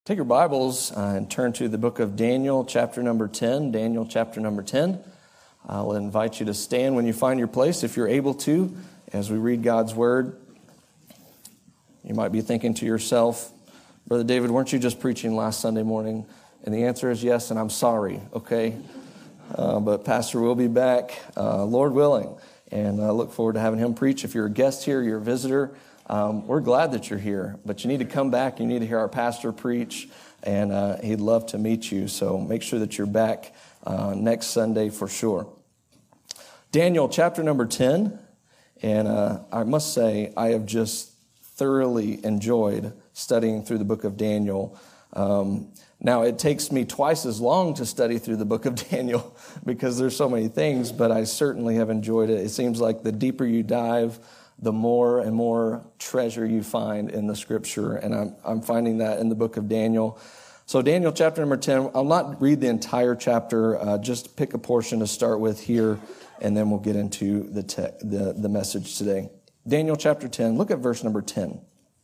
Take your Bibles and turn to the book of Daniel, chapter number 10. Daniel, chapter number 10. I'll invite you to stand when you find your place, if you're able to, as we read God's Word. You might be thinking to yourself, Brother David, weren't you just preaching last Sunday morning? And the answer is yes, and I'm sorry, okay? But Pastor will be back, Lord willing, and I look forward to having him preach. If you're a guest here, you're a visitor, we're glad that you're here, but you need to come back. You need to hear our pastor preach, and he'd love to meet you. So make sure that you're back next Sunday for sure. Daniel chapter number 10, and I must say I have just thoroughly enjoyed studying through the book of Daniel. Now, it takes me twice as long to study through the book of Daniel because there's so many things, but I certainly have enjoyed it. It seems like the deeper you dive, the more and more treasure you find in the Scripture, and I'm finding that in the book of Daniel. So Daniel chapter number 10, I'll not read the entire chapter, just pick a portion to start with here, and then we'll get into the message today. Daniel chapter 10, look at verse number 10.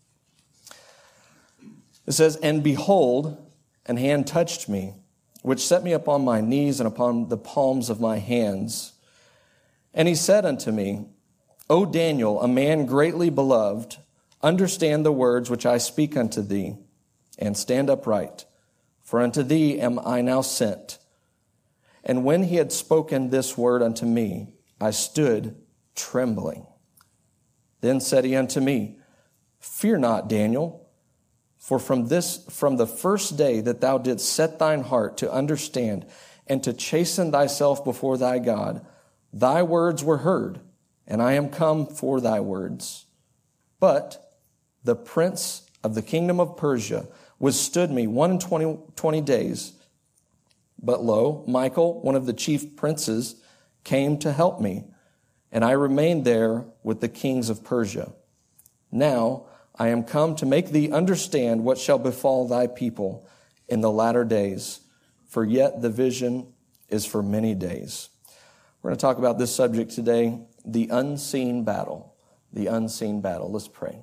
It says, "And behold, an hand touched me, which set me upon my knees and upon the palms of my hands. And he said unto me, O Daniel, a man greatly beloved, understand the words which I speak unto thee, and stand upright, for unto thee am I now sent. And when he had spoken this word unto me, I stood trembling. Then said he unto me, Fear not, Daniel, for from the first day that thou didst set thine heart to understand and to chasten thyself before thy God, thy words were heard, and I am come for thy words. But the prince of the kingdom of Persia withstood me 21 days. But lo, Michael, one of the chief princes, came to help me, and I remained there with the kings of Persia. Now I am come to make thee understand what shall befall thy people in the latter days, for yet the vision is for many days." We're going to talk about this subject today, the unseen battle. The unseen battle. Let's pray.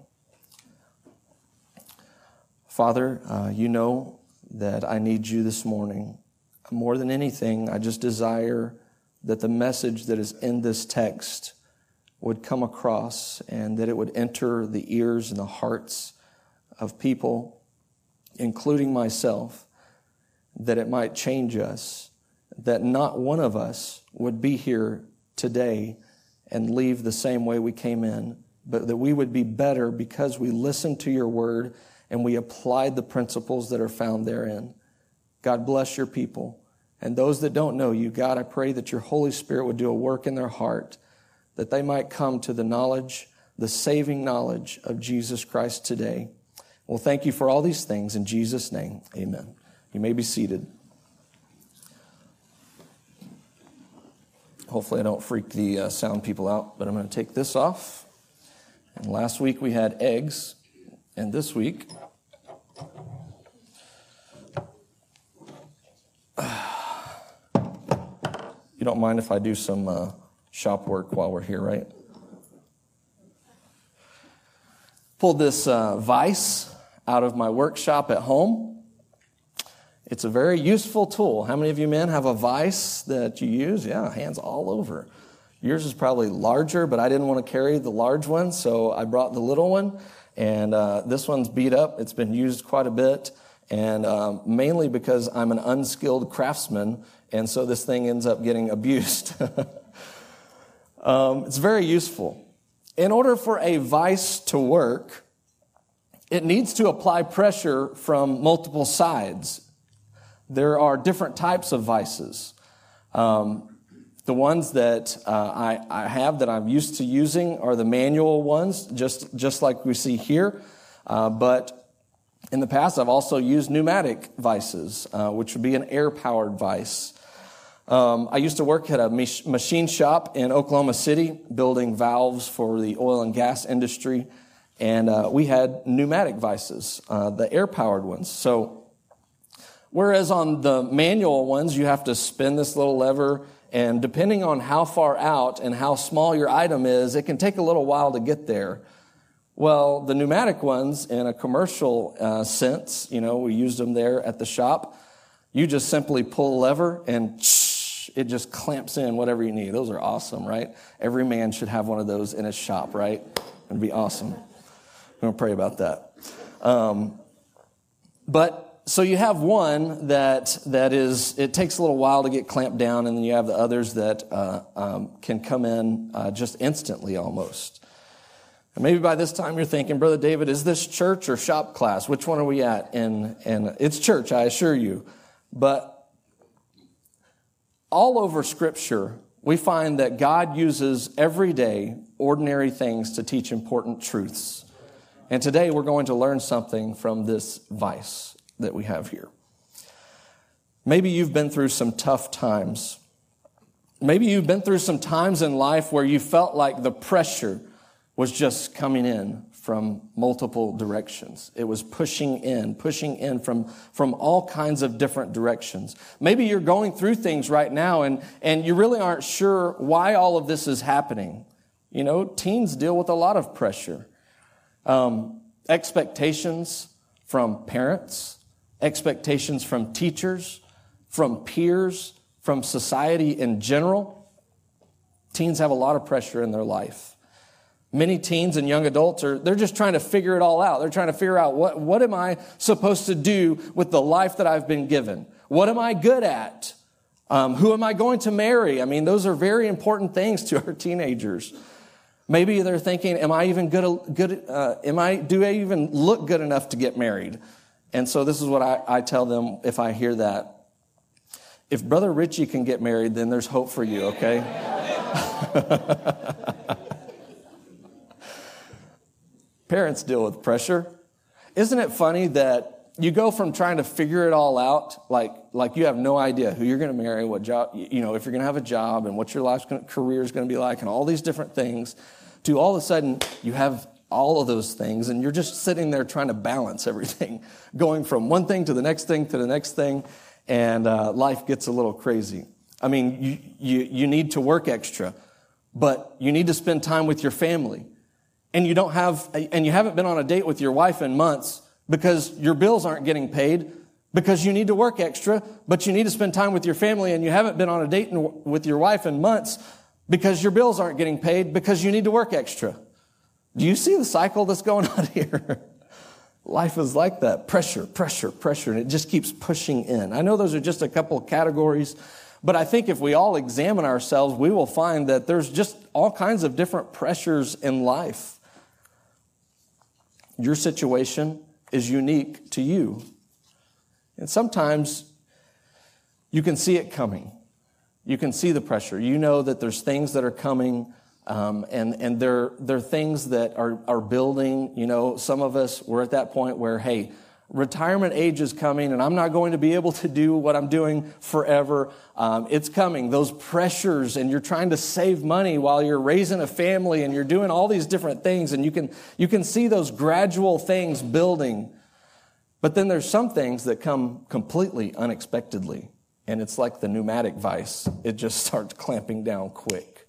Father, you know that I need you this morning. More than anything, I just desire that the message that is in this text would come across and that it would enter the ears and the hearts of people, including myself, that it might change us, that not one of us would be here today and leave the same way we came in, but that we would be better because we listened to your word and we applied the principles that are found therein. God bless your people. And those that don't know you, God, I pray that your Holy Spirit would do a work in their heart, that they might come to the knowledge, the saving knowledge of Jesus Christ today. Well, thank you for all these things. In Jesus' name, amen. You may be seated. Hopefully I don't freak the sound people out, but I'm going to take this off. And last week we had eggs, and this week you don't mind if I do some shop work while we're here, right? Pulled this vise out of my workshop at home. It's a very useful tool. How many of you men have a vise that you use? Yeah, hands all over. Yours is probably larger, but I didn't want to carry the large one, so I brought the little one. And this one's beat up. It's been used quite a bit, and mainly because I'm an unskilled craftsman, and so this thing ends up getting abused. It's very useful. In order for a vise to work, it needs to apply pressure from multiple sides. There are different types of vices. The ones that I have that I'm used to using are the manual ones, just like we see here. But in the past, I've also used pneumatic vices, which would be an air-powered vise. I used to work at a machine shop in Oklahoma City, building valves for the oil and gas industry, and we had pneumatic vices, the air-powered ones. So, whereas on the manual ones, you have to spin this little lever, and depending on how far out and how small your item is, it can take a little while to get there. Well, the pneumatic ones, in a commercial sense, we used them there at the shop. You just simply pull a lever and it just clamps in whatever you need. Those are awesome, right? Every man should have one of those in his shop, right? It'd be awesome. I'm going to pray about that. So you have one that is, it takes a little while to get clamped down, and then you have the others that can come in just instantly almost. And maybe by this time you're thinking, Brother David, is this church or shop class? Which one are we at? And it's church, I assure you. But all over Scripture, we find that God uses everyday, ordinary things to teach important truths. And today we're going to learn something from this vice that we have here. Maybe you've been through some tough times. Maybe you've been through some times in life where you felt like the pressure was just coming in from multiple directions. It was pushing in from all kinds of different directions. Maybe you're going through things right now and you really aren't sure why all of this is happening. Teens deal with a lot of pressure. Expectations from parents, expectations from teachers, from peers, from society in general. Teens have a lot of pressure in their life. Many teens and young adults they're just trying to figure it all out. They're trying to figure out what am I supposed to do with the life that I've been given? What am I good at? Who am I going to marry? I mean, those are very important things to our teenagers. Maybe they're thinking, do I even look good enough to get married? And so this is what I tell them if I hear that. If Brother Richie can get married, then there's hope for you, okay? Parents deal with pressure. Isn't it funny that you go from trying to figure it all out, like you have no idea who you're going to marry, what job, if you're going to have a job and what your career is going to be like and all these different things, to all of a sudden you have all of those things and you're just sitting there trying to balance everything, going from one thing to the next thing to the next thing, and life gets a little crazy. I mean, you need to work extra, but you need to spend time with your family. And you haven't been on a date with your wife in months because your bills aren't getting paid, because you need to work extra, but you need to spend time with your family, and you haven't been on a date with your wife in months because your bills aren't getting paid because you need to work extra. Do you see the cycle that's going on here? Life is like that. Pressure, and it just keeps pushing in. I know those are just a couple of categories, but I think if we all examine ourselves, we will find that there's just all kinds of different pressures in life. Your situation is unique to you. And sometimes you can see it coming. You can see the pressure. You know that there's things that are coming, and they're things that are building. Some of us, we're at that point where, hey, retirement age is coming, and I'm not going to be able to do what I'm doing forever. It's coming. Those pressures, and you're trying to save money while you're raising a family, and you're doing all these different things, and you can see those gradual things building. But then there's some things that come completely unexpectedly, and it's like the pneumatic vice. It just starts clamping down quick.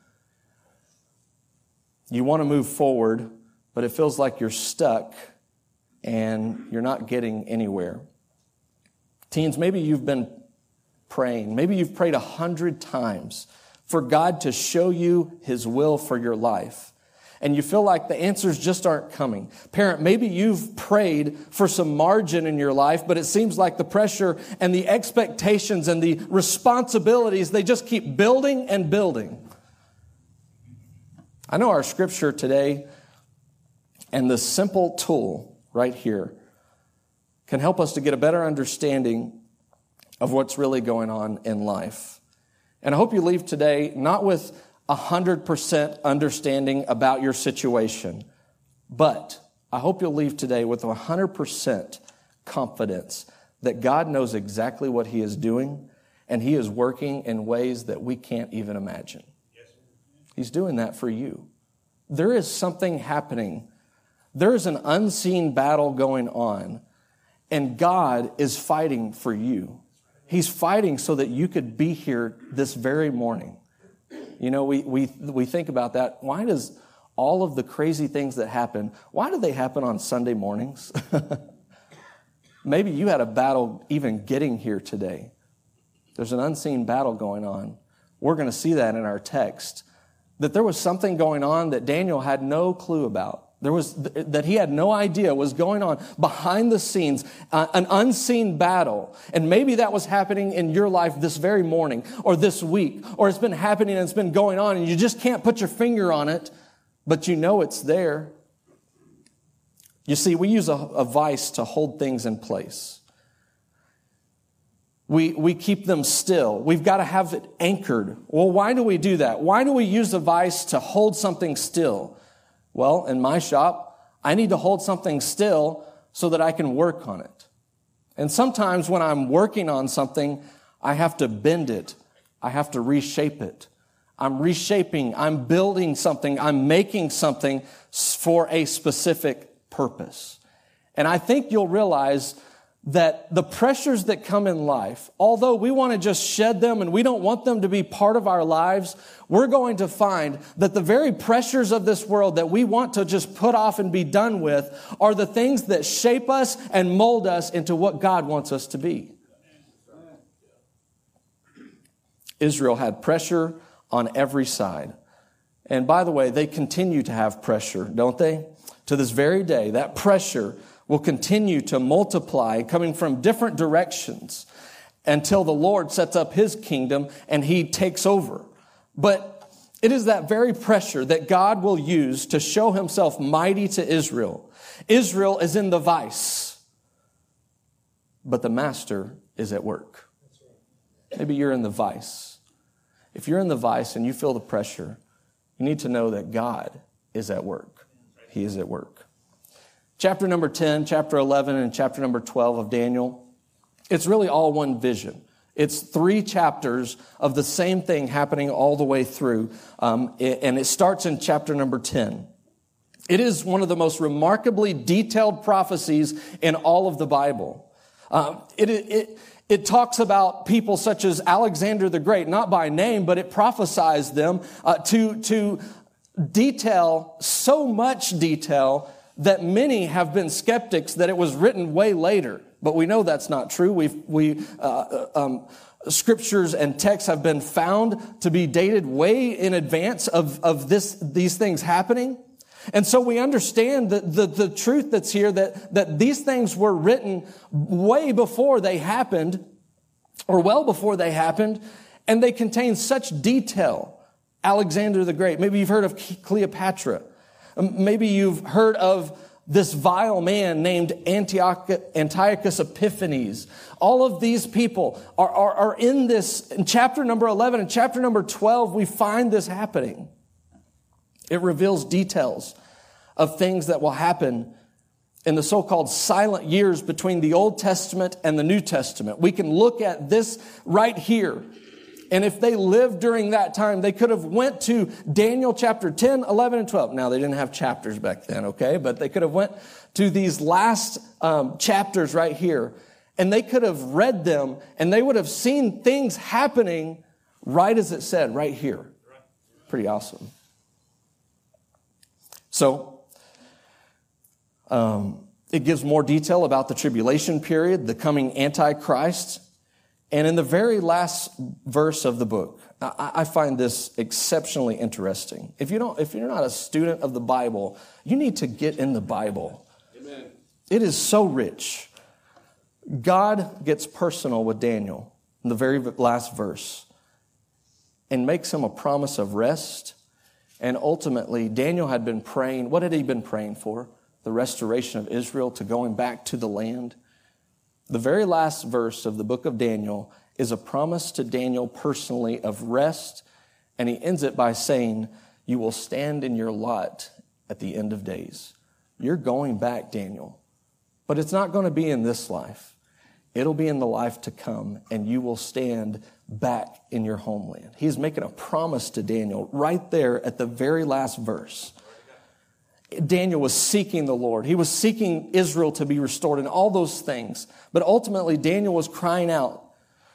You want to move forward, but it feels like you're stuck and you're not getting anywhere. Teens, maybe you've been praying. Maybe you've prayed 100 times for God to show you His will for your life, and you feel like the answers just aren't coming. Parent, maybe you've prayed for some margin in your life, but it seems like the pressure and the expectations and the responsibilities, they just keep building and building. I know our scripture today and the simple tool right here can help us to get a better understanding of what's really going on in life. And I hope you leave today not with 100% understanding about your situation, but I hope you'll leave today with 100% confidence that God knows exactly what He is doing, and He is working in ways that we can't even imagine. He's doing that for you. There is something happening. There is an unseen battle going on, and God is fighting for you. He's fighting so that you could be here this very morning. We think about that. Why does all of the crazy things that happen, why do they happen on Sunday mornings? Maybe you had a battle even getting here today. There's an unseen battle going on. We're going to see that in our text, that there was something going on that Daniel had no clue about. That he had no idea was going on behind the scenes, an unseen battle. And maybe that was happening in your life this very morning or this week, or it's been happening and it's been going on and you just can't put your finger on it, but you know it's there. You see, we use a vice to hold things in place. We keep them still. We've got to have it anchored. Well, why do we do that? Why do we use a vice to hold something still? Well, in my shop, I need to hold something still so that I can work on it. And sometimes when I'm working on something, I have to bend it. I have to reshape it. I'm reshaping, I'm building something, I'm making something for a specific purpose. And I think you'll realize that the pressures that come in life, although we want to just shed them and we don't want them to be part of our lives, we're going to find that the very pressures of this world that we want to just put off and be done with are the things that shape us and mold us into what God wants us to be. Israel had pressure on every side. And by the way, they continue to have pressure, don't they? To this very day, that pressure will continue to multiply, coming from different directions until the Lord sets up his kingdom and he takes over. But it is that very pressure that God will use to show himself mighty to Israel. Israel is in the vice, but the master is at work. Maybe you're in the vice. If you're in the vice and you feel the pressure, you need to know that God is at work. He is at work. Chapter number 10, chapter 11, and chapter number 12 of Daniel, it's really all one vision. It's 3 chapters of the same thing happening all the way through, and it starts in chapter number 10. It is one of the most remarkably detailed prophecies in all of the Bible. It talks about people such as Alexander the Great, not by name, but it prophesies them to detail, so much detail, that many have been skeptics that it was written way later. But we know that's not true. Scriptures and texts have been found to be dated way in advance of these things happening. And so we understand the truth that's here, that these things were written way before they happened, or well before they happened, and they contain such detail. Alexander the Great. Maybe you've heard of Cleopatra. Maybe you've heard of this vile man named Antiochus Epiphanes. All of these people are in this. In chapter number 11 and chapter number 12, we find this happening. It reveals details of things that will happen in the so-called silent years between the Old Testament and the New Testament. We can look at this right here. And if they lived during that time, they could have went to Daniel chapter 10, 11, and 12. Now, they didn't have chapters back then, okay? But they could have went to these last chapters right here. And they could have read them, and they would have seen things happening right as it said right here. Pretty awesome. So, it gives more detail about the tribulation period, the coming Antichrist. And in the very last verse of the book, I find this exceptionally interesting. If you're not a student of the Bible, you need to get in the Bible. Amen. It is so rich. God gets personal with Daniel in the very last verse and makes him a promise of rest. And ultimately, Daniel had been praying. What had he been praying for? The restoration of Israel, to going back to the land. The very last verse of the book of Daniel is a promise to Daniel personally of rest, and he ends it by saying, you will stand in your lot at the end of days. You're going back, Daniel, but it's not going to be in this life. It'll be in the life to come, and you will stand back in your homeland. He's making a promise to Daniel right there at the very last verse. Daniel was seeking the Lord. He was seeking Israel to be restored and all those things. But ultimately, Daniel was crying out,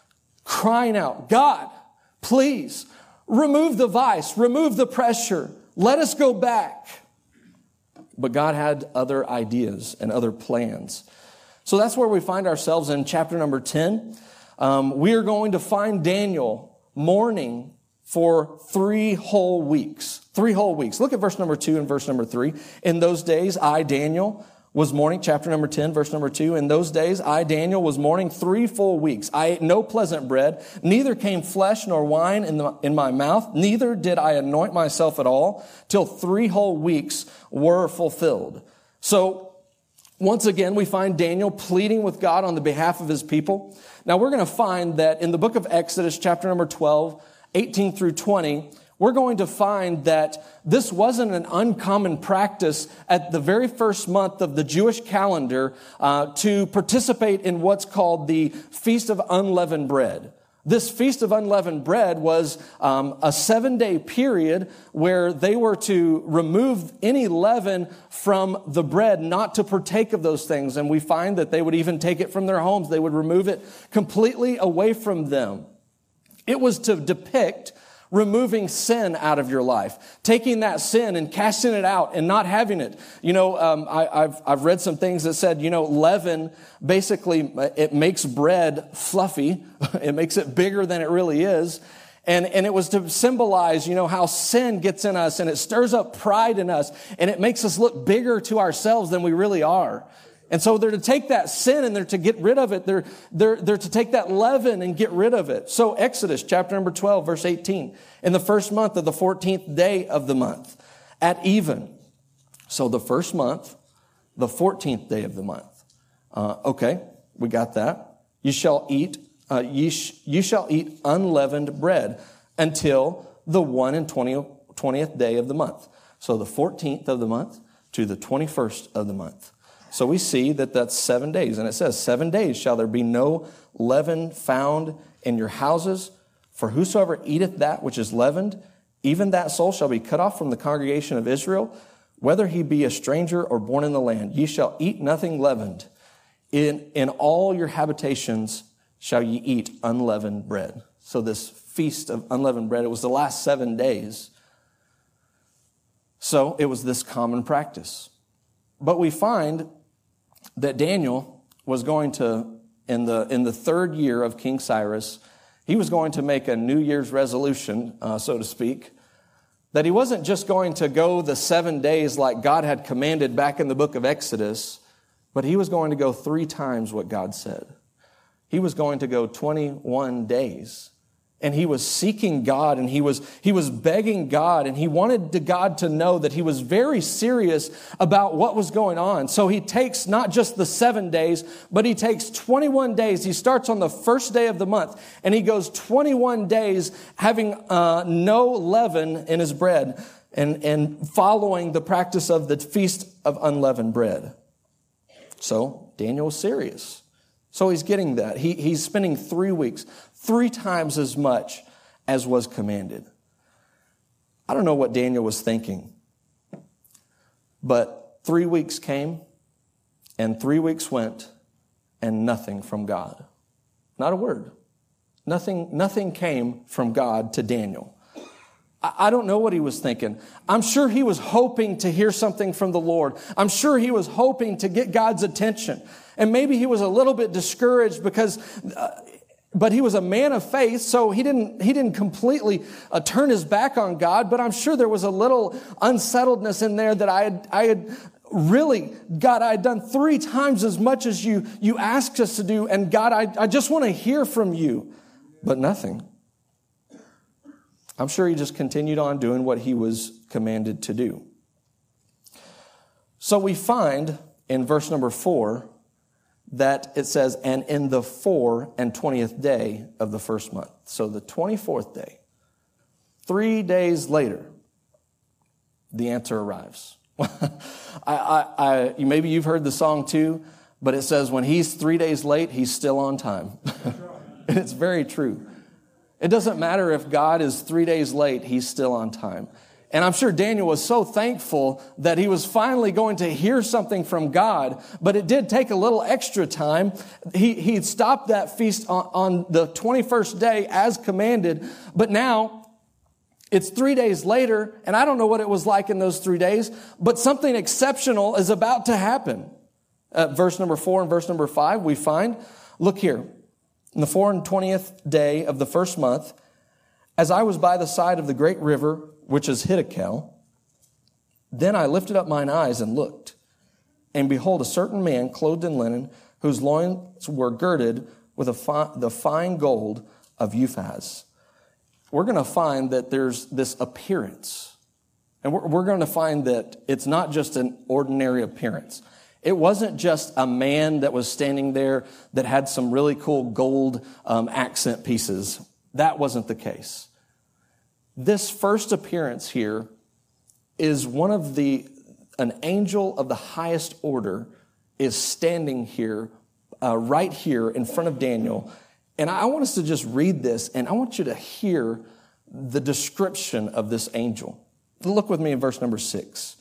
God, please remove the vice, remove the pressure. let us go back. But God had other ideas and other plans. So that's where we find ourselves in chapter number 10. We are going to find Daniel mourning for 3 whole weeks. 3 whole weeks. Look at verse number 2 and verse number 3. In those days, I, Daniel, was mourning, chapter number 10, verse number 2. In those days, I, Daniel, was mourning 3 full weeks. I ate no pleasant bread, neither came flesh nor wine in my mouth, neither did I anoint myself at all, till 3 whole weeks were fulfilled. So, once again, we find Daniel pleading with God on the behalf of his people. Now, we're going to find that in the book of Exodus, chapter number 12, 18 through 20, we're going to find that this wasn't an uncommon practice at the very first month of the Jewish calendar to participate in what's called the Feast of Unleavened Bread. This Feast of Unleavened Bread was a 7-day period where they were to remove any leaven from the bread, not to partake of those things. And we find that they would even take it from their homes. They would remove it completely away from them. It was to depict removing sin out of your life, taking that sin and casting it out and not having it. You know, I've read some things that said, you know, leaven basically it makes bread fluffy. It makes it bigger than it really is. And it was to symbolize, you know, how sin gets in us and it stirs up pride in us and it makes us look bigger to ourselves than we really are. And so they're to take that sin and they're to get rid of it. They're to take that leaven and get rid of it. So Exodus chapter number 12, verse 18. In the first month of the 14th day of the month, at even. So the first month, the 14th day of the month. Okay, we got that. You shall eat unleavened bread until the 20th day of the month. So the 14th of the month to the 21st of the month. So we see that that's 7 days. And it says, 7 days shall there be no leaven found in your houses. For whosoever eateth that which is leavened, even that soul shall be cut off from the congregation of Israel, whether he be a stranger or born in the land. Ye shall eat nothing leavened. In all your habitations shall ye eat unleavened bread. So this feast of unleavened bread, it was the last 7 days. So it was this common practice. But we find that Daniel was going to, in the third year of King Cyrus, he was going to make a New Year's resolution, so to speak, that he wasn't just going to go the 7 days like God had commanded back in the book of Exodus, but he was going to go 3 times what God said. He was going to go 21 days. And he was seeking God and he was begging God and he wanted God to know that he was very serious about what was going on. So he takes not just the 7 days, but he takes 21 days. He starts on the first day of the month and he goes 21 days having no leaven in his bread and following the practice of the Feast of Unleavened Bread. So Daniel was serious. So he's getting that. He's spending 3 weeks, 3 times as much as was commanded. I don't know what Daniel was thinking, but 3 weeks came and 3 weeks went and nothing from God. Not a word. Nothing came from God to Daniel. I don't know what he was thinking. I'm sure he was hoping to hear something from the Lord. I'm sure he was hoping to get God's attention. And maybe he was a little bit discouraged because, but he was a man of faith, so he didn't completely turn his back on God. But I'm sure there was a little unsettledness in there that I had really, God, I had done 3 times as much as you asked us to do, and God, I just want to hear from you, but nothing. I'm sure he just continued on doing what he was commanded to do. So we find in verse number 4 that it says, and in the 24th day of the first month. So the 24th day, 3 days later, the answer arrives. Maybe you've heard the song too, but it says when he's 3 days late, he's still on time. And it's very true. It doesn't matter if God is 3 days late, he's still on time. And I'm sure Daniel was so thankful that he was finally going to hear something from God, but it did take a little extra time. He stopped that feast on the 21st day as commanded, but now It's 3 days later, and I don't know what it was like in those 3 days, but something exceptional is about to happen. Verse number 4 and verse number 5, we find, look here, in the 24th day of the first month, as I was by the side of the great river, which is Hiddekel, then I lifted up mine eyes and looked, and behold, a certain man clothed in linen, whose loins were girded with the fine gold of Uphaz. We're going to find that there's this appearance. And we're going to find that it's not just an ordinary appearance. It wasn't just a man that was standing there that had some really cool gold accent pieces. That wasn't the case. This first appearance here is an angel of the highest order is standing here, right here in front of Daniel. And I want us to just read this, and I want you to hear the description of this angel. Look with me in verse number 6.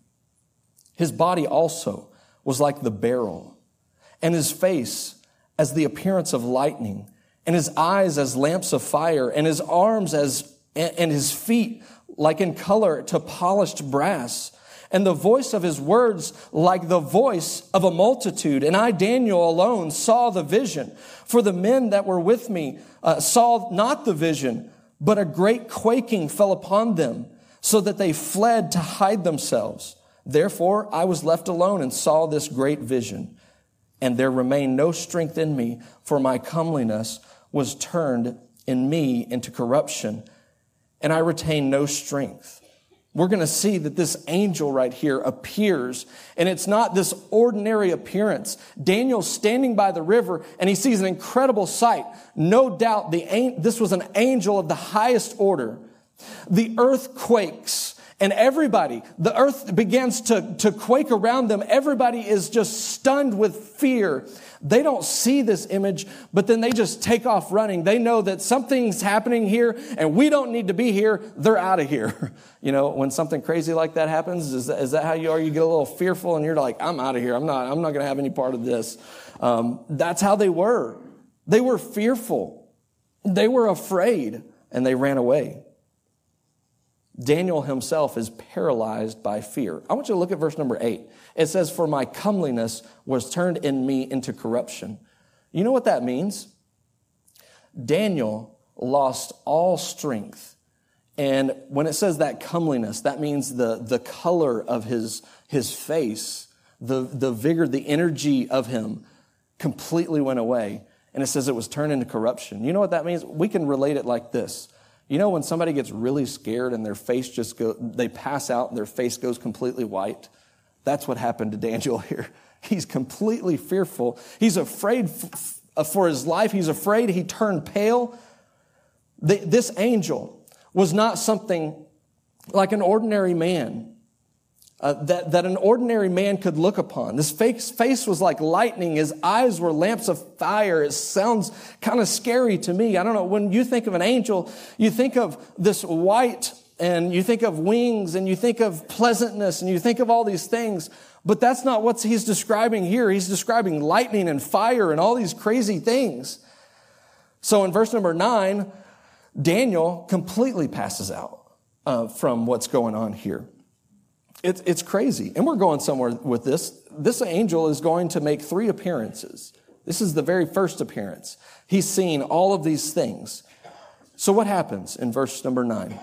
His body also was like the beryl, and his face as the appearance of lightning, and his eyes as lamps of fire, and his arms and his feet like in color to polished brass, and the voice of his words like the voice of a multitude. And I, Daniel, alone saw the vision. For the men that were with me saw not the vision, but a great quaking fell upon them, so that they fled to hide themselves. Therefore I was left alone and saw this great vision. And there remained no strength in me, for my comeliness was turned in me into corruption, and I retained no strength. We're going to see that this angel right here appears, and it's not this ordinary appearance. Daniel's standing by the river, and he sees an incredible sight. No doubt this was an angel of the highest order. The earth quakes, and the earth begins to quake around them. Everybody is just stunned with fear. They don't see this image, but then they just take off running. They know that something's happening here, and we don't need to be here. They're out of here. You know, when something crazy like that happens, is that how you are? You get a little fearful, and you're like, I'm out of here. I'm not going to have any part of this. That's how they were. They were fearful. They were afraid, and they ran away. Daniel himself is paralyzed by fear. I want you to look at verse number 8. It says, for my comeliness was turned in me into corruption. You know what that means? Daniel lost all strength. And when it says that comeliness, that means the color of his face, the vigor, the energy of him completely went away. And it says it was turned into corruption. You know what that means? We can relate it like this. You know when somebody gets really scared and their face they pass out and their face goes completely white? That's what happened to Daniel here. He's completely fearful. He's afraid for his life. He's afraid. He turned pale. This angel was not something like an ordinary man that an ordinary man could look upon. This face was like lightning. His eyes were lamps of fire. It sounds kind of scary to me. I don't know. When you think of an angel, you think of this white, and you think of wings, and you think of pleasantness, and you think of all these things. But that's not what he's describing here. He's describing lightning and fire and all these crazy things. So in verse number 9, Daniel completely passes out from what's going on here. It's crazy. And we're going somewhere with this. This angel is going to make 3 appearances. This is the very first appearance. He's seen all of these things. So what happens in verse number 9?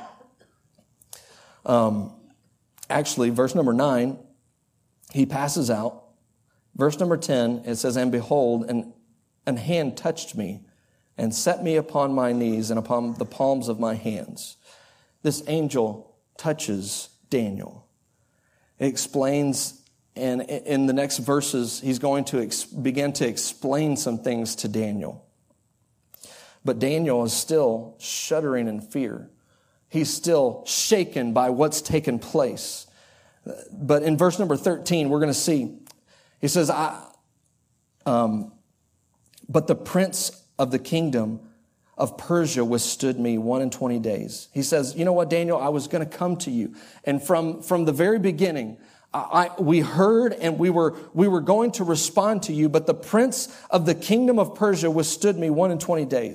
Actually, verse number 9, he passes out. Verse number 10, it says, and behold, an hand touched me and set me upon my knees and upon the palms of my hands. This angel touches Daniel. It explains, and in the next verses, he's going to begin to explain some things to Daniel. But Daniel is still shuddering in fear. He's still shaken by what's taken place. But in verse number 13, we're going to see, he says, but the prince of the kingdom of Persia withstood me 21 days. He says, you know what, Daniel, I was going to come to you. And from the very beginning, we heard and we were going to respond to you, but the prince of the kingdom of Persia withstood me 21 days.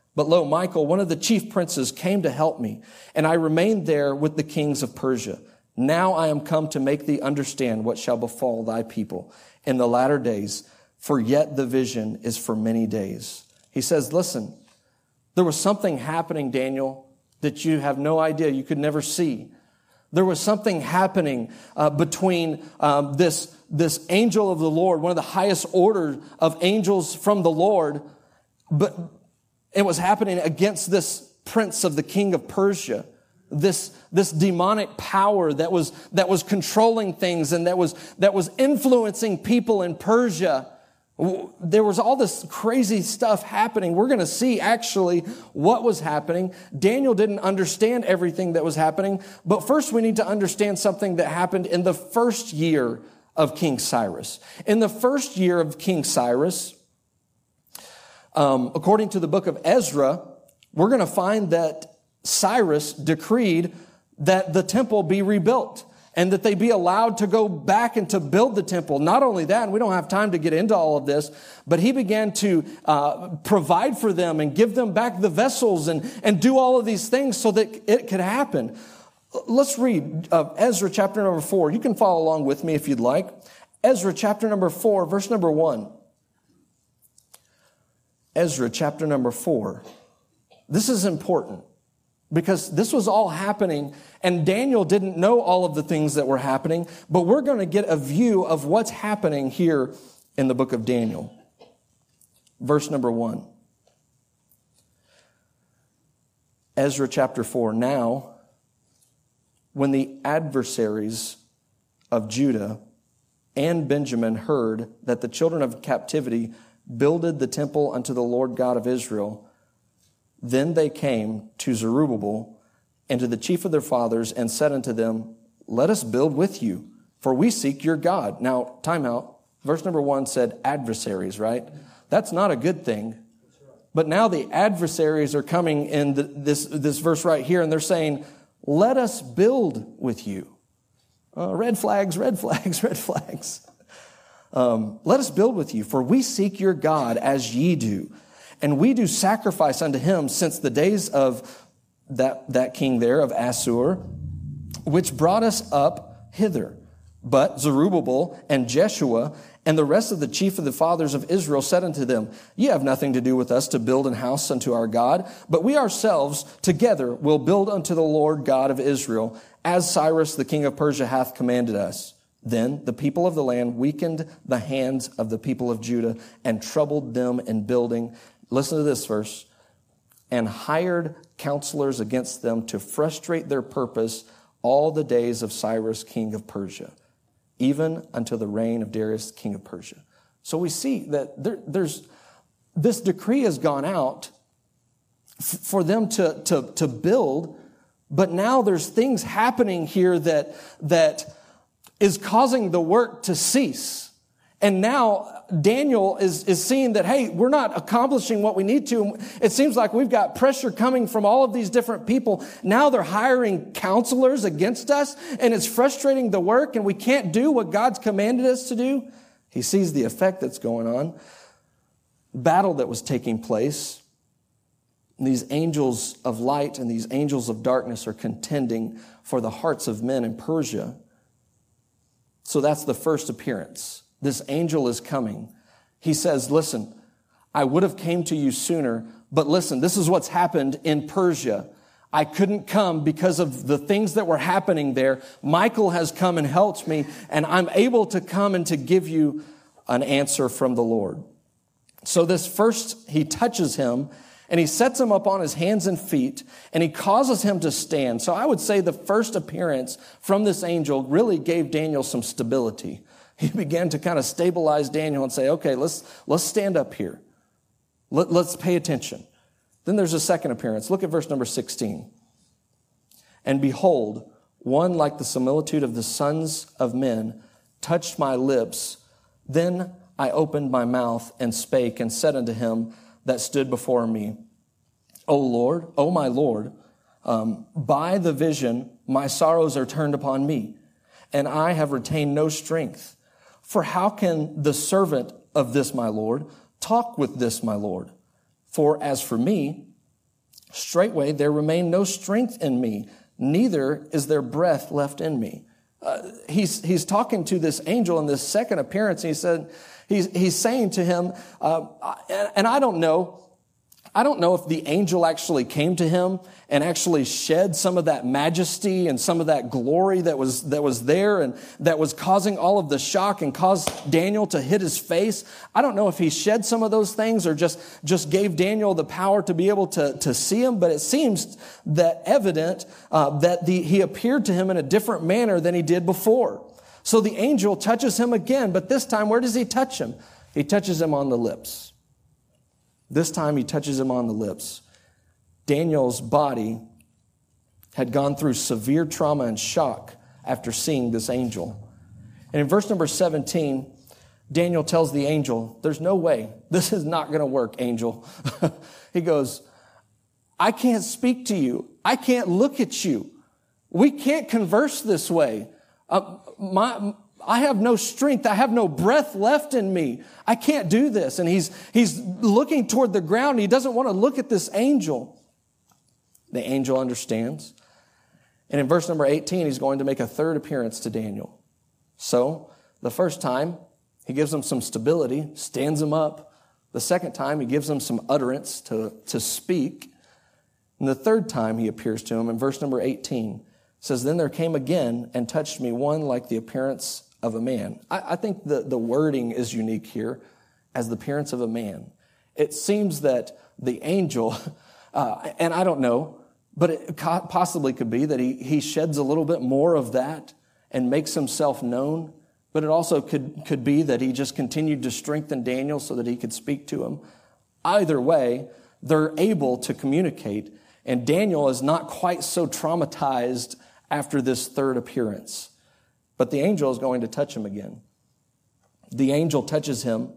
But lo, Michael, one of the chief princes, came to help me, and I remained there with the kings of Persia. Now I am come to make thee understand what shall befall thy people in the latter days, for yet the vision is for many days. He says, listen, there was something happening, Daniel, that you have no idea, you could never see. There was something happening between this angel of the Lord, one of the highest order of angels from the Lord, but it was happening against this prince of the king of Persia, this demonic power that was controlling things and that was influencing people in Persia. There was all this crazy stuff happening. We're going to see actually what was happening. Daniel didn't understand everything that was happening, but first we need to understand something that happened in the first year of King Cyrus. In the first year of King Cyrus, according to the book of Ezra, we're going to find that Cyrus decreed that the temple be rebuilt and that they be allowed to go back and to build the temple. Not only that, and we don't have time to get into all of this, but he began to provide for them and give them back the vessels and do all of these things so that it could happen. Let's read Ezra chapter number 4. You can follow along with me if you'd like. Ezra chapter number 4, verse number 1. Ezra chapter number 4. This is important because this was all happening and Daniel didn't know all of the things that were happening, but we're going to get a view of what's happening here in the book of Daniel. Verse number 1. Ezra chapter 4. Now, when the adversaries of Judah and Benjamin heard that the children of captivity builded the temple unto the Lord God of Israel, then they came to Zerubbabel and to the chief of their fathers and said unto them, let us build with you, for we seek your God. Now, time out. Verse number 1 said adversaries, right? That's not a good thing. But now the adversaries are coming in this verse right here, and they're saying, let us build with you. Red flags, red flags, red flags. Let us build with you, for we seek your God as ye do. And we do sacrifice unto him since the days of that king there of Assur, which brought us up hither. But Zerubbabel and Jeshua and the rest of the chief of the fathers of Israel said unto them, ye have nothing to do with us to build an house unto our God, but we ourselves together will build unto the Lord God of Israel, as Cyrus the king of Persia hath commanded us. Then the people of the land weakened the hands of the people of Judah and troubled them in building. Listen to this verse. And hired counselors against them to frustrate their purpose all the days of Cyrus, king of Persia, even until the reign of Darius, king of Persia. So we see that there's this decree has gone out for them to build, but now there's things happening here that is causing the work to cease. And now Daniel is seeing that, hey, we're not accomplishing what we need to. It seems like we've got pressure coming from all of these different people. Now they're hiring counselors against us, and it's frustrating the work, and we can't do what God's commanded us to do. He sees the effect that's going on. Battle that was taking place. And these angels of light and these angels of darkness are contending for the hearts of men in Persia. So that's the first appearance. This angel is coming. He says, listen, I would have came to you sooner, but listen, this is what's happened in Persia. I couldn't come because of the things that were happening there. Michael has come and helped me, and I'm able to come and to give you an answer from the Lord. So this first, he touches him, and he sets him up on his hands and feet, and he causes him to stand. So I would say the first appearance from this angel really gave Daniel some stability. He began to kind of stabilize Daniel and say, okay, let's stand up here. Let's pay attention. Then there's a second appearance. Look at verse number 16. And behold, one like the similitude of the sons of men touched my lips. Then I opened my mouth and spake and said unto him that stood before me, O Lord, O my Lord, by the vision my sorrows are turned upon me, and I have retained no strength. For how can the servant of this my Lord talk with this my Lord? For as for me, Straightway there remained no strength in me, neither is there breath left in me. He's talking to this angel in this second appearance. And he said, he's saying to him, and I don't know if the angel actually came to him and actually shed some of that majesty and some of that glory that was there and that was causing all of the shock and caused Daniel to hit his face. I don't know if he shed some of those things or just gave Daniel the power to be able to see him, but it seems that evident that he appeared to him in a different manner than he did before. So the angel touches him again, but this time, where does he touch him? He touches him on the lips. This time he touches him on the lips. Daniel's body had gone through severe trauma and shock after seeing this angel. And in verse number 17, Daniel tells the angel, there's no way. This is not going to work, angel. He goes, I can't speak to you. I can't look at you. We can't converse this way. I have no strength. I have no breath left in me. I can't do this. And he's looking toward the ground. He doesn't want to look at this angel. The angel understands. And in verse number 18, he's going to make a third appearance to Daniel. So the first time, he gives him some stability, stands him up. The second time, he gives him some utterance to speak. And the third time he appears to him in verse number 18, says, then there came again and touched me one like the appearance of a man. I think the wording is unique here, as the appearance of a man. It seems that the angel, and I don't know, but it possibly could be that he sheds a little bit more of that and makes himself known. But it also could be that he just continued to strengthen Daniel so that he could speak to him. Either way, they're able to communicate. And Daniel is not quite so traumatized after this third appearance. But the angel is going to touch him again. The angel touches him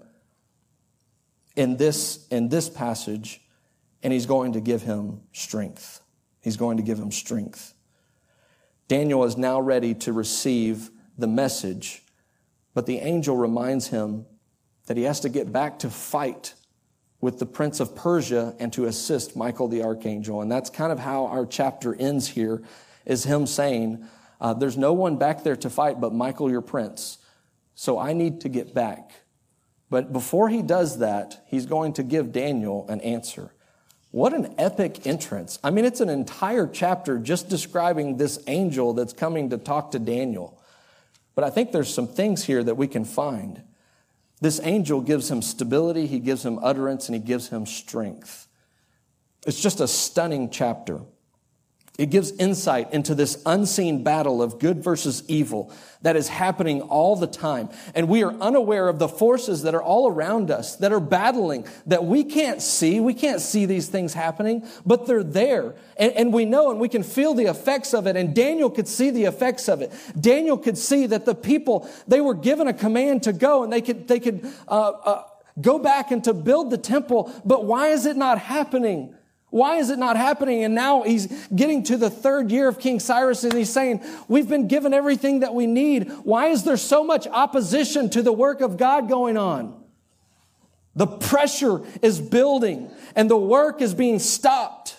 in this passage, and he's going to give him strength. He's going to give him strength. Daniel is now ready to receive the message, but the angel reminds him that he has to get back to fight with the prince of Persia and to assist Michael the archangel. And that's kind of how our chapter ends here, is him saying, there's no one back there to fight but Michael, your prince. So I need to get back. But before he does that, he's going to give Daniel an answer. What an epic entrance. I mean, it's an entire chapter just describing this angel that's coming to talk to Daniel. But I think there's some things here that we can find. This angel gives him stability, he gives him utterance, and he gives him strength. It's just a stunning chapter. It gives insight into this unseen battle of good versus evil that is happening all the time. And we are unaware of the forces that are all around us, that are battling, that we can't see. We can't see these things happening, but they're there. And we know and we can feel the effects of it. And Daniel could see the effects of it. Daniel could see that the people, they were given a command to go and they could go back and to build the temple. But why is it not happening? Why is it not happening? And now he's getting to the third year of King Cyrus and he's saying, we've been given everything that we need. Why is there so much opposition to the work of God going on? The pressure is building and the work is being stopped.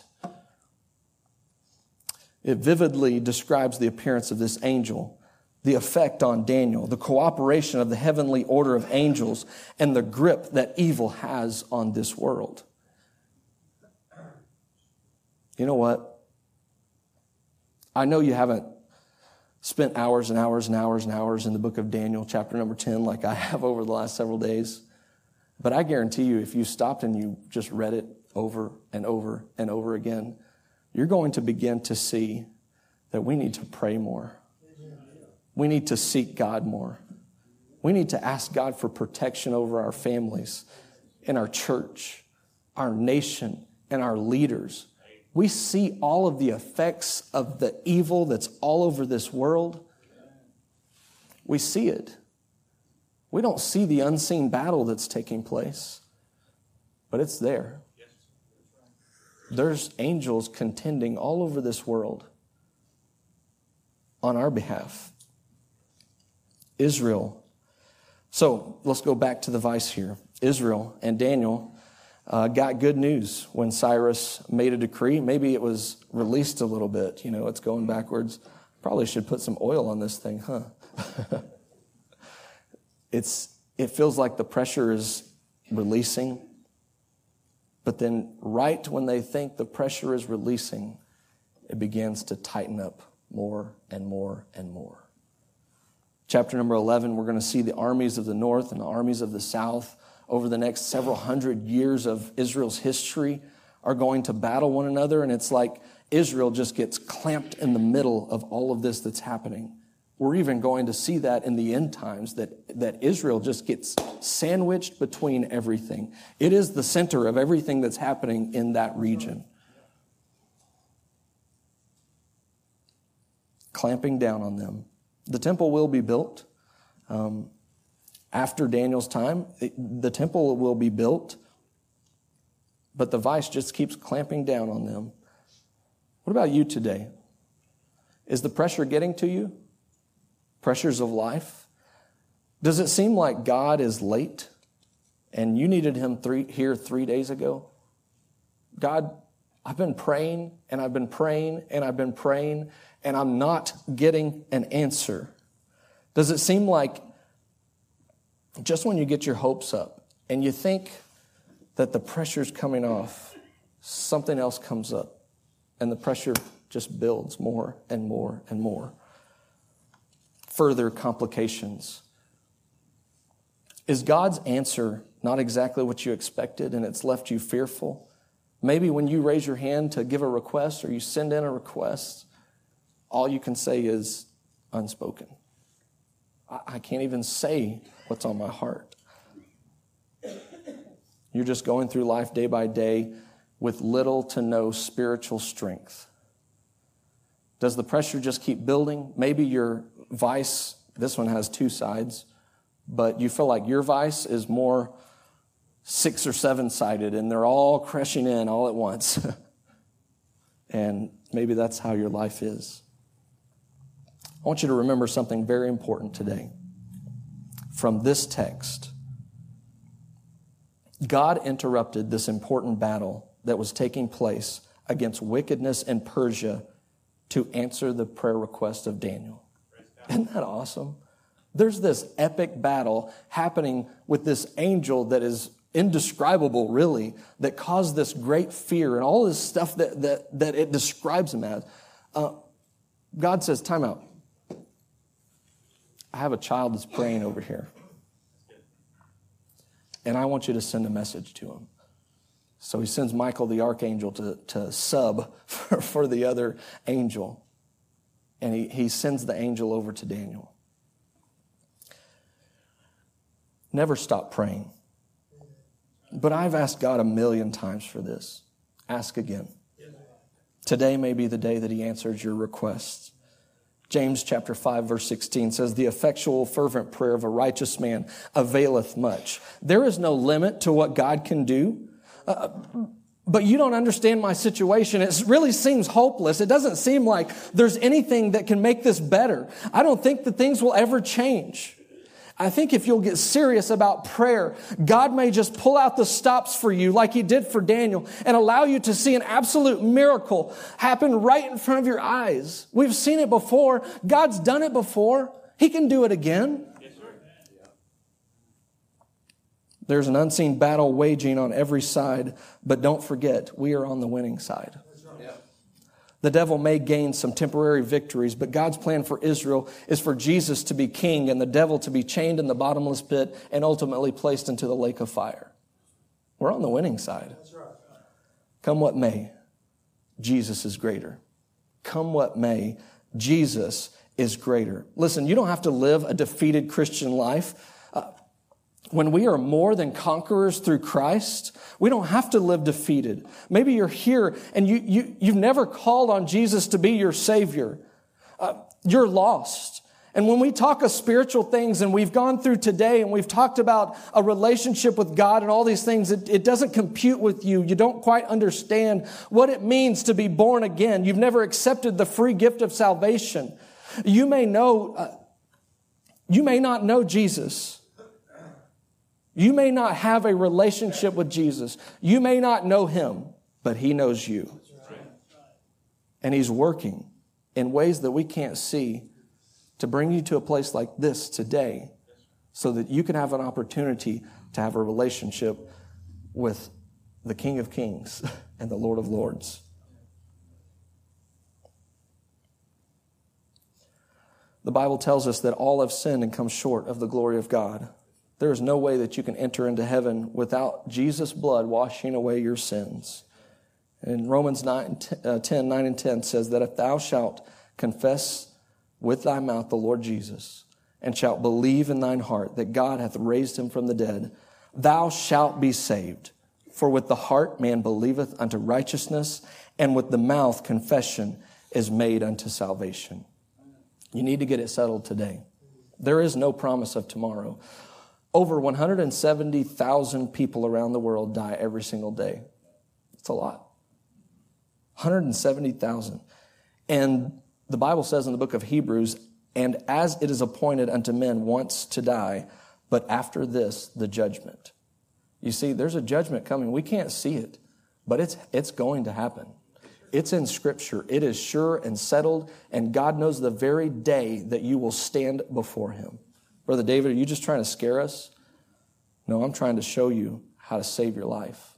It vividly describes the appearance of this angel, the effect on Daniel, the cooperation of the heavenly order of angels, and the grip that evil has on this world. You know what? I know you haven't spent hours and hours and hours and hours in the book of Daniel, chapter number 10, like I have over the last several days. But I guarantee you, if you stopped and you just read it over and over and over again, you're going to begin to see that we need to pray more. We need to seek God more. We need to ask God for protection over our families, in our church, our nation, and our leaders. We see all of the effects of the evil that's all over this world. We see it. We don't see the unseen battle that's taking place, but it's there. There's angels contending all over this world on our behalf. Israel. So let's go back to the vice here. Israel and Daniel, got good news when Cyrus made a decree. Maybe it was released a little bit. It's going backwards. Probably should put some oil on this thing, huh? It feels like the pressure is releasing. But then right when they think the pressure is releasing, it begins to tighten up more and more and more. Chapter number 11, we're going to see the armies of the north and the armies of the south over the next several hundred years of Israel's history are going to battle one another. And it's like Israel just gets clamped in the middle of all of this that's happening. We're even going to see that in the end times, that Israel just gets sandwiched between everything. It is the center of everything that's happening in that region. Clamping down on them. The temple will be built. After Daniel's time, the temple will be built, but the vice just keeps clamping down on them. What about you today? Is the pressure getting to you? Pressures of life? Does it seem like God is late and you needed him here 3 days ago? God, I've been praying and I've been praying and I've been praying and I'm not getting an answer. Does it seem like just when you get your hopes up and you think that the pressure's coming off, something else comes up and the pressure just builds more and more and more? Further complications. Is God's answer not exactly what you expected and it's left you fearful? Maybe when you raise your hand to give a request or you send in a request, all you can say is unspoken. I can't even say what's on my heart. You're just going through life day by day with little to no spiritual strength. Does the pressure just keep building? Maybe your vice, this one has two sides, but you feel like your vice is more 6 or 7-sided and they're all crashing in all at once. And maybe that's how your life is. I want you to remember something very important today. From this text, God interrupted this important battle that was taking place against wickedness in Persia to answer the prayer request of Daniel. Isn't that awesome? There's this epic battle happening with this angel that is indescribable, really, that caused this great fear and all this stuff that it describes him as. God says, time out. I have a child that's praying over here. And I want you to send a message to him. So he sends Michael the archangel to sub for the other angel. And he sends the angel over to Daniel. Never stop praying. But I've asked God 1,000,000 times for this. Ask again. Today may be the day that he answers your requests. James chapter 5 verse 16 says, the effectual fervent prayer of a righteous man availeth much. There is no limit to what God can do. But you don't understand my situation. It really seems hopeless. It doesn't seem like there's anything that can make this better. I don't think that things will ever change. I think if you'll get serious about prayer, God may just pull out the stops for you like he did for Daniel and allow you to see an absolute miracle happen right in front of your eyes. We've seen it before. God's done it before. He can do it again. Yes, sir. There's an unseen battle waging on every side, but don't forget, we are on the winning side. The devil may gain some temporary victories, but God's plan for Israel is for Jesus to be king and the devil to be chained in the bottomless pit and ultimately placed into the lake of fire. We're on the winning side. That's right. Come what may, Jesus is greater. Come what may, Jesus is greater. Listen, you don't have to live a defeated Christian life. When we are more than conquerors through Christ, we don't have to live defeated. Maybe you're here and you've never called on Jesus to be your Savior. You're lost. And when we talk of spiritual things, and we've gone through today and we've talked about a relationship with God and all these things, it doesn't compute with you. You don't quite understand what it means to be born again. You've never accepted the free gift of salvation. You may not know Jesus. You may not have a relationship with Jesus. You may not know him, but he knows you. And he's working in ways that we can't see to bring you to a place like this today so that you can have an opportunity to have a relationship with the King of Kings and the Lord of Lords. The Bible tells us that all have sinned and come short of the glory of God. There is no way that you can enter into heaven without Jesus' blood washing away your sins. And Romans 9 and 10 says that if thou shalt confess with thy mouth the Lord Jesus, and shalt believe in thine heart that God hath raised him from the dead, thou shalt be saved. For with the heart man believeth unto righteousness, and with the mouth confession is made unto salvation. You need to get it settled today. There is no promise of tomorrow. Over 170,000 people around the world die every single day. It's a lot. 170,000. And the Bible says in the book of Hebrews, and as it is appointed unto men once to die, but after this, the judgment. You see, there's a judgment coming. We can't see it, but it's going to happen. It's in Scripture. It is sure and settled, and God knows the very day that you will stand before him. Brother David, are you just trying to scare us? No, I'm trying to show you how to save your life.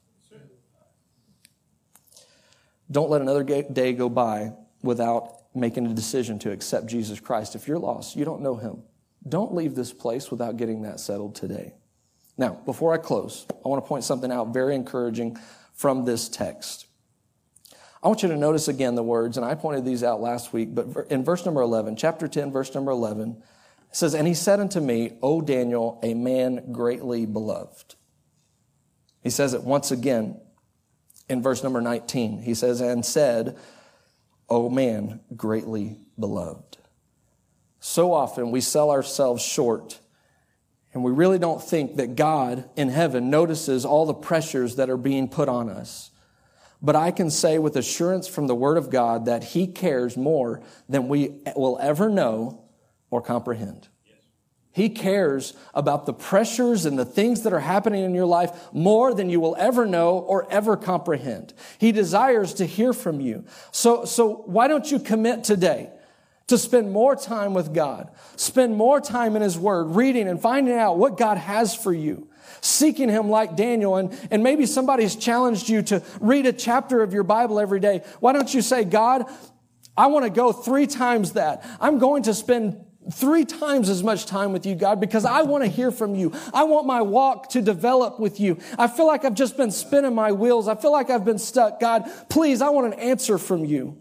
Don't let another day go by without making a decision to accept Jesus Christ. If you're lost, you don't know him, don't leave this place without getting that settled today. Now, before I close, I want to point something out very encouraging from this text. I want you to notice again the words, and I pointed these out last week, but in verse number 11, chapter 10, verse number 11, it says, and he said unto me, O Daniel, a man greatly beloved. He says it once again in verse number 19. He says, and said, O man greatly beloved. So often we sell ourselves short, and we really don't think that God in heaven notices all the pressures that are being put on us. But I can say with assurance from the Word of God that he cares more than we will ever know or comprehend. He cares about the pressures and the things that are happening in your life more than you will ever know or ever comprehend. He desires to hear from you. So why don't you commit today to spend more time with God, spend more time in his Word, reading and finding out what God has for you, seeking him like Daniel. And maybe somebody's challenged you to read a chapter of your Bible every day. Why don't you say, God, I want to go 3 times that. I'm going to spend 3 times as much time with you, God, because I want to hear from you. I want my walk to develop with you. I feel like I've just been spinning my wheels. I feel like I've been stuck. God, please, I want an answer from you.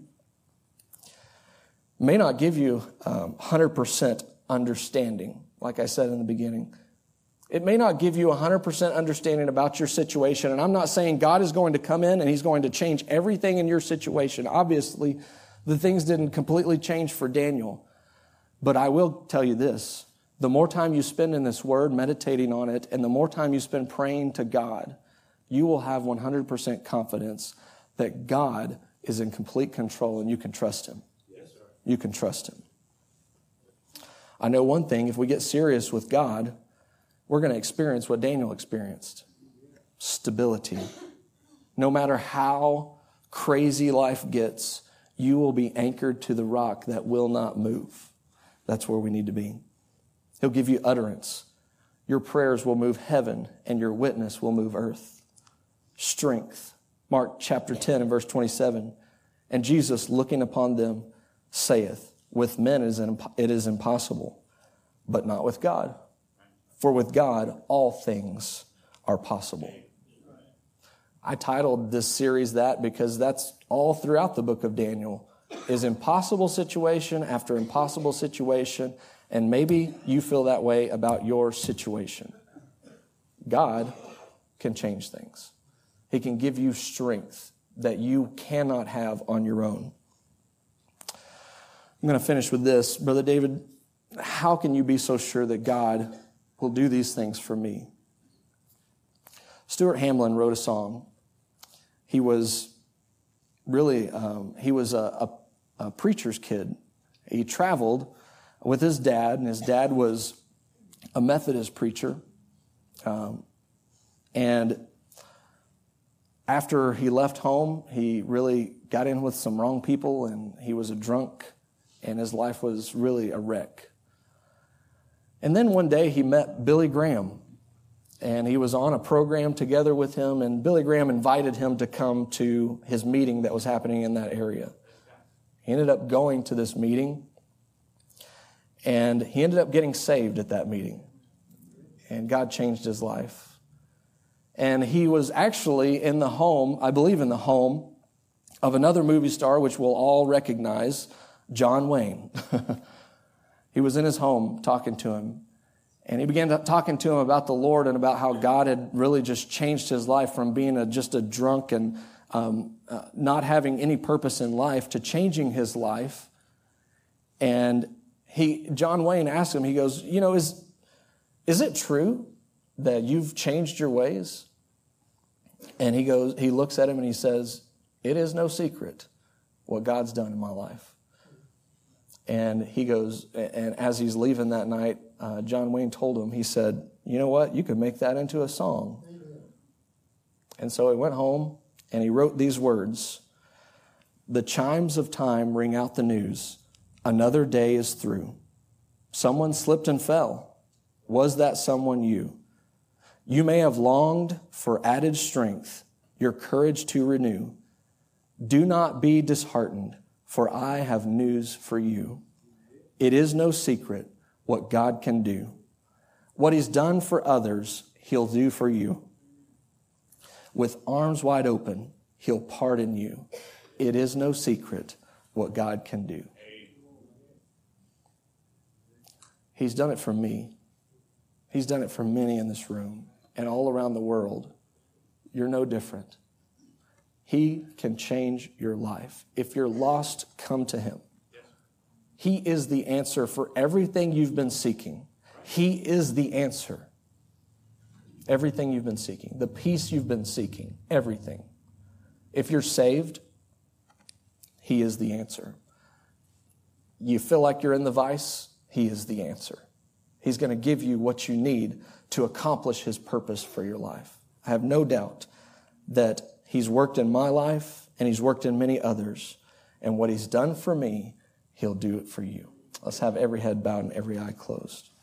May not give you 100% understanding, like I said in the beginning. It may not give you 100% understanding about your situation. And I'm not saying God is going to come in and he's going to change everything in your situation. Obviously, the things didn't completely change for Daniel. But I will tell you this, the more time you spend in this Word, meditating on it, and the more time you spend praying to God, you will have 100% confidence that God is in complete control and you can trust him. Yes, sir. You can trust him. I know one thing, if we get serious with God, we're going to experience what Daniel experienced. Stability. No matter how crazy life gets, you will be anchored to the rock that will not move. That's where we need to be. He'll give you utterance. Your prayers will move heaven, and your witness will move earth. Strength. Mark chapter 10 and verse 27. And Jesus, looking upon them, saith, with men it is impossible, but not with God. For with God all things are possible. I titled this series that because that's all throughout the book of Daniel. Is impossible situation after impossible situation, and maybe you feel that way about your situation. God can change things. He can give you strength that you cannot have on your own. I'm going to finish with this. Brother David, how can you be so sure that God will do these things for me? Stuart Hamlin wrote a song. He was really, a preacher's kid. He traveled with his dad, and his dad was a Methodist preacher. And after he left home, he really got in with some wrong people, and he was a drunk, and his life was really a wreck. And then one day he met Billy Graham, and he was on a program together with him, and Billy Graham invited him to come to his meeting that was happening in that area. He ended up going to this meeting, and he ended up getting saved at that meeting. And God changed his life. And he was actually in the home, I believe in the home, of another movie star, which we'll all recognize, John Wayne. He was in his home talking to him. And he began talking to him about the Lord and about how God had really just changed his life from being just a drunk and not having any purpose in life to changing his life. And John Wayne asked him, he goes, is it true that you've changed your ways? And he looks at him and he says, it is no secret what God's done in my life. And he goes, and as he's leaving that night, John Wayne told him, he said, you know what? You could make that into a song. And so he went home and he wrote these words: the chimes of time ring out the news. Another day is through. Someone slipped and fell. Was that someone you? You may have longed for added strength, your courage to renew. Do not be disheartened, for I have news for you. It is no secret what God can do. What he's done for others, he'll do for you. With arms wide open, he'll pardon you. It is no secret what God can do. He's done it for me. He's done it for many in this room and all around the world. You're no different. He can change your life. If you're lost, come to him. He is the answer for everything you've been seeking. He is the answer. Everything you've been seeking. The peace you've been seeking. Everything. If you're saved, he is the answer. You feel like you're in the vice, he is the answer. He's going to give you what you need to accomplish his purpose for your life. I have no doubt that he's worked in my life and he's worked in many others. And what he's done for me, he'll do it for you. Let's have every head bowed and every eye closed.